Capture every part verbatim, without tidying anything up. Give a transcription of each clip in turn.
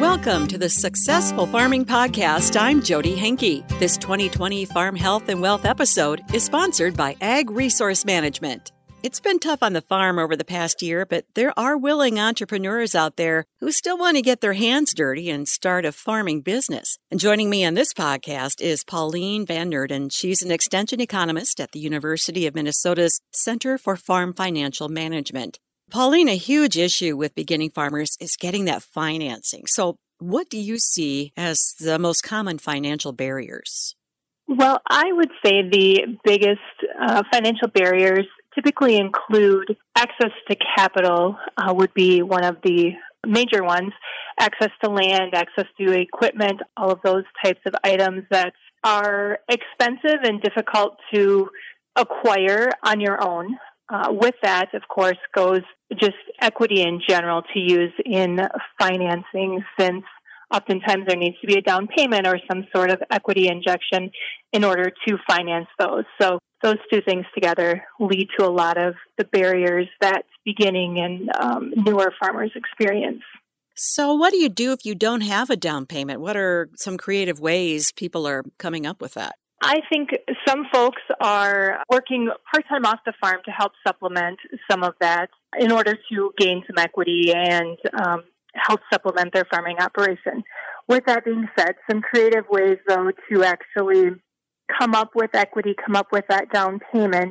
Welcome to the Successful Farming Podcast. I'm Jody Henke. This twenty twenty Farm Health and Wealth episode is sponsored by Ag Resource Management. It's been tough on the farm over the past year, but there are willing entrepreneurs out there who still want to get their hands dirty and start a farming business. And joining me on this podcast is Pauline Van Nerden. She's an extension economist at the University of Minnesota's Center for Farm Financial Management. Pauline, a huge issue with beginning farmers is getting that financing. So what do you see as the most common financial barriers? Well, I would say the biggest uh, financial barriers typically include access to capital uh, would be one of the major ones, access to land, access to equipment, all of those types of items that are expensive and difficult to acquire on your own. Uh, with that, of course, goes just equity in general to use in financing, since oftentimes there needs to be a down payment or some sort of equity injection in order to finance those. So those two things together lead to a lot of the barriers that beginning and um, newer farmers experience. So what do you do if you don't have a down payment? What are some creative ways people are coming up with that? I think some folks are working part-time off the farm to help supplement some of that in order to gain some equity and um, help supplement their farming operation. With that being said, some creative ways, though, to actually come up with equity, come up with that down payment,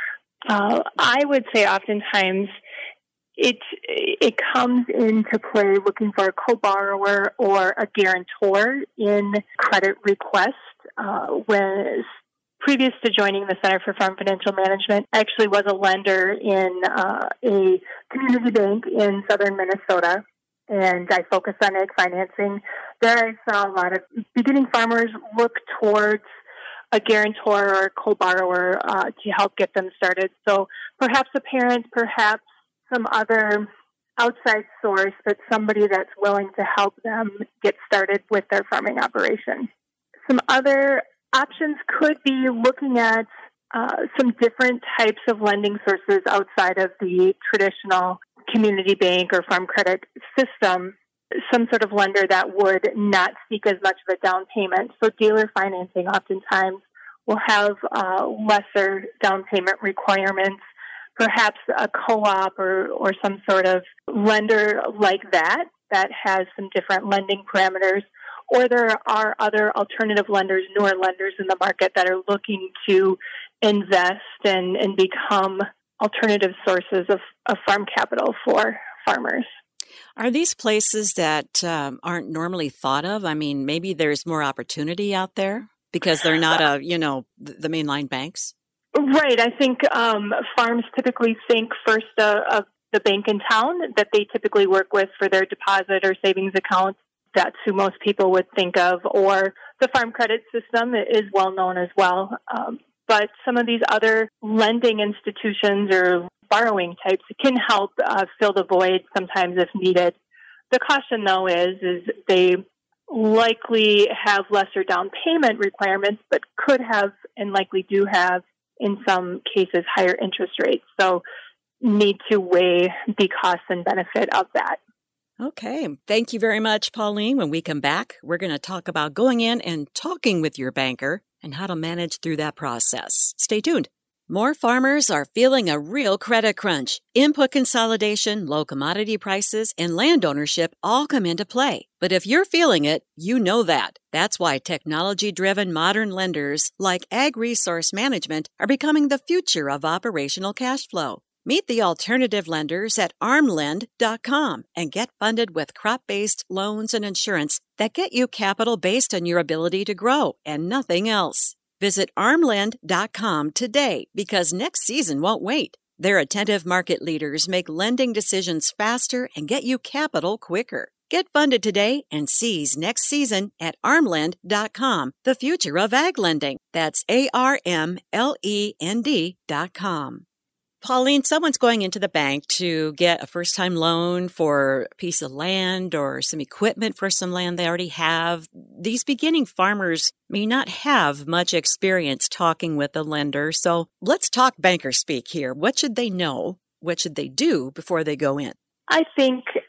uh, I would say oftentimes it it comes into play looking for a co-borrower or a guarantor in credit request. Uh, when previous to joining the Center for Farm Financial Management, I actually was a lender in uh, a community bank in southern Minnesota, and I focused on ag financing. There I saw a lot of beginning farmers look towards a guarantor or a co-borrower uh, to help get them started. So perhaps a parent, perhaps some other outside source, but somebody that's willing to help them get started with their farming operation. Some other options could be looking at uh, some different types of lending sources outside of the traditional community bank or farm credit system, some sort of lender that would not seek as much of a down payment. So dealer financing oftentimes will have uh, lesser down payment requirements, perhaps a co-op or, or some sort of lender like that that has some different lending parameters. Or there are other alternative lenders, newer lenders in the market that are looking to invest and, and become alternative sources of, of farm capital for farmers. Are these places that um, aren't normally thought of? I mean, maybe there's more opportunity out there because they're not a, you know, the mainline banks? Right. I think um, farms typically think first uh, of the bank in town that they typically work with for their deposit or savings accounts. That's who most people would think of, or the farm credit system is well known as well. Um, but some of these other lending institutions or borrowing types can help uh, fill the void sometimes if needed. The caution, though, is is they likely have lesser down payment requirements, but could have and likely do have, in some cases, higher interest rates. So need to weigh the cost and benefit of that. Okay. Thank you very much, Pauline. When we come back, we're going to talk about going in and talking with your banker and how to manage through that process. Stay tuned. More farmers are feeling a real credit crunch. Input consolidation, low commodity prices, and land ownership all come into play. But if you're feeling it, you know that. That's why technology-driven modern lenders like Ag Resource Management are becoming the future of operational cash flow. Meet the alternative lenders at arm lend dot com and get funded with crop-based loans and insurance that get you capital based on your ability to grow and nothing else. Visit arm lend dot com today because next season won't wait. Their attentive market leaders make lending decisions faster and get you capital quicker. Get funded today and seize next season at arm lend dot com, the future of ag lending. That's A R M L E N D dot com. Pauline, someone's going into the bank to get a first-time loan for a piece of land or some equipment for some land they already have. These beginning farmers may not have much experience talking with a lender, so let's talk banker speak here. What should they know? What should they do before they go in? I think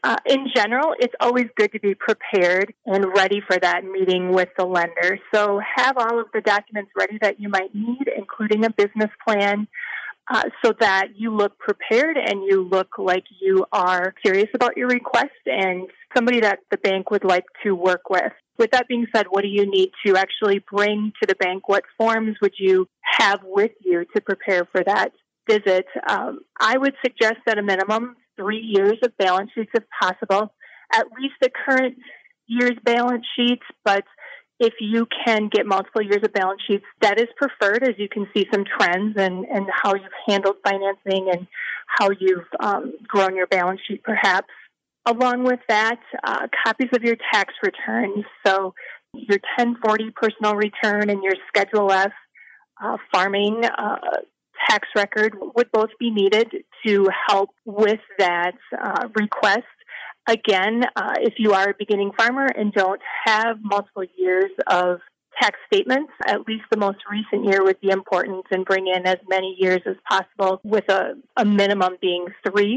Uh, in general, it's always good to be prepared and ready for that meeting with the lender. So have all of the documents ready that you might need, including a business plan, uh, so that you look prepared and you look like you are serious about your request and somebody that the bank would like to work with. With that being said, what do you need to actually bring to the bank? What forms would you have with you to prepare for that visit? Um, I would suggest at a minimum three years of balance sheets if possible, at least the current year's balance sheets, but if you can get multiple years of balance sheets, that is preferred, as you can see some trends and, and how you've handled financing and how you've um, grown your balance sheet perhaps. Along with that, uh, copies of your tax returns. So your ten forty personal return and your Schedule F uh, farming uh, tax record would both be needed to help with that uh, request. Again, uh, if you are a beginning farmer and don't have multiple years of tax statements, at least the most recent year would be important, and bring in as many years as possible, with a, a minimum being three.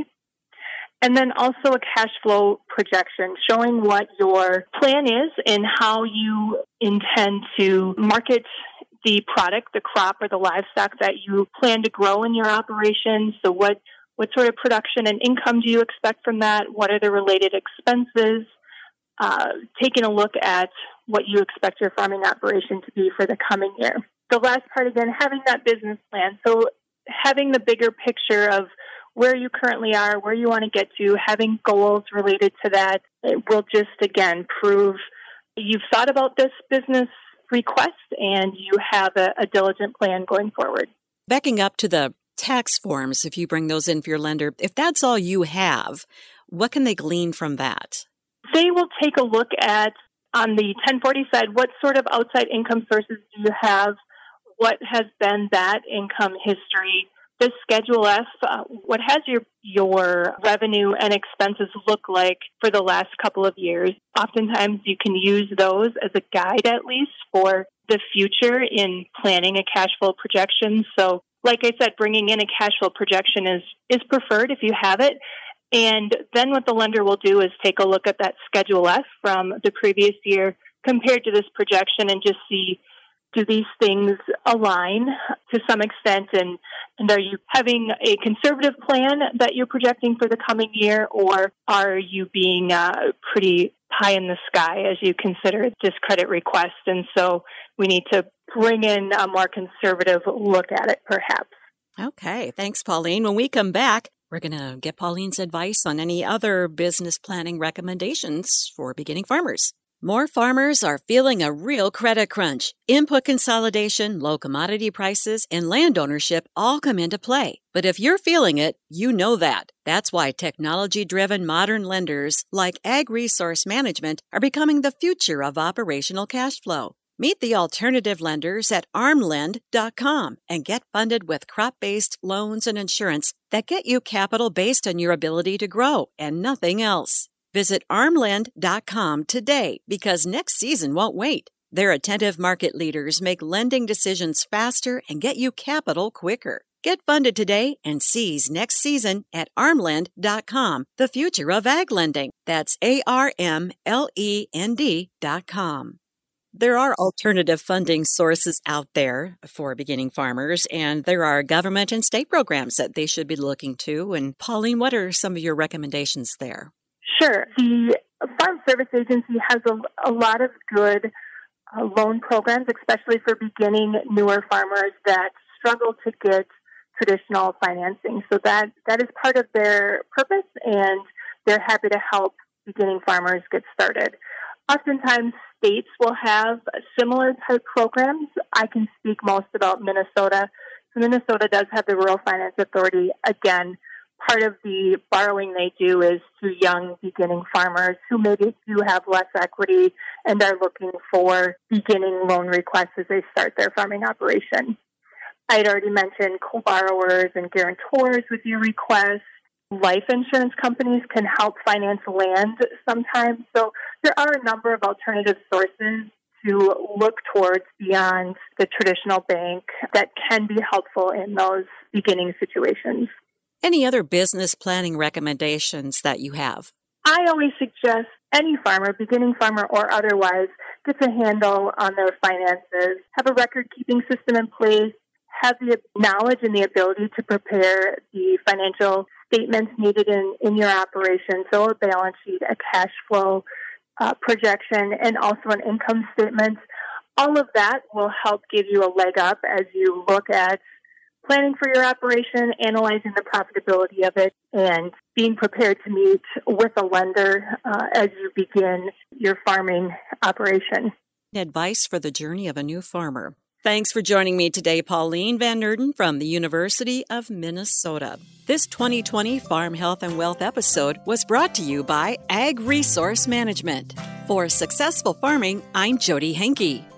And then also a cash flow projection showing what your plan is and how you intend to market the product, the crop, or the livestock that you plan to grow in your operation. So what, what sort of production and income do you expect from that? What are the related expenses? Uh, taking a look at what you expect your farming operation to be for the coming year. The last part, again, having that business plan. So having the bigger picture of where you currently are, where you want to get to, having goals related to that, it will just, again, prove you've thought about this business request and you have a, a diligent plan going forward. Backing up to the tax forms, if you bring those in for your lender, if that's all you have, what can they glean from that? They will take a look at, on the ten forty side, what sort of outside income sources do you have? What has been that income history? The Schedule F, uh, what has your your revenue and expenses look like for the last couple of years? Oftentimes you can use those as a guide, at least, for the future in planning a cash flow projection. So, like I said, bringing in a cash flow projection is, is preferred if you have it. And then what the lender will do is take a look at that Schedule F from the previous year compared to this projection and just see, do these things align to some extent, and, and are you having a conservative plan that you're projecting for the coming year, or are you being uh, pretty pie in the sky as you consider this credit request? And so we need to bring in a more conservative look at it, perhaps. Okay, thanks, Pauline. When we come back, we're going to get Pauline's advice on any other business planning recommendations for beginning farmers. More farmers are feeling a real credit crunch. Input consolidation, low commodity prices, and land ownership all come into play. But if you're feeling it, you know that. That's why technology-driven modern lenders like Ag Resource Management are becoming the future of operational cash flow. Meet the alternative lenders at arm lend dot com and get funded with crop-based loans and insurance that get you capital based on your ability to grow and nothing else. Visit arm lend dot com today because next season won't wait. Their attentive market leaders make lending decisions faster and get you capital quicker. Get funded today and seize next season at arm lend dot com, the future of ag lending. That's A R M L E N D dot com. There are alternative funding sources out there for beginning farmers, and there are government and state programs that they should be looking to. And Pauline, what are some of your recommendations there? Sure. The Farm Service Agency has a, a lot of good uh, loan programs, especially for beginning newer farmers that struggle to get traditional financing. So that, that is part of their purpose, and they're happy to help beginning farmers get started. Oftentimes, states will have similar type programs. I can speak most about Minnesota. So Minnesota does have the Rural Finance Authority. Again, part of the borrowing they do is to young beginning farmers who maybe do have less equity and are looking for beginning loan requests as they start their farming operation. I had already mentioned co-borrowers and guarantors with your request. Life insurance companies can help finance land sometimes. So there are a number of alternative sources to look towards beyond the traditional bank that can be helpful in those beginning situations. Any other business planning recommendations that you have? I always suggest any farmer, beginning farmer or otherwise, gets a handle on their finances, have a record-keeping system in place, have the knowledge and the ability to prepare the financial statements needed in, in your operation, so a balance sheet, a cash flow uh, projection, and also an income statement. All of that will help give you a leg up as you look at planning for your operation, analyzing the profitability of it, and being prepared to meet with a lender uh, as you begin your farming operation. Advice for the journey of a new farmer. Thanks for joining me today, Pauline Van Nerden from the University of Minnesota. This twenty twenty Farm Health and Wealth episode was brought to you by Ag Resource Management. For successful farming, I'm Jody Henke.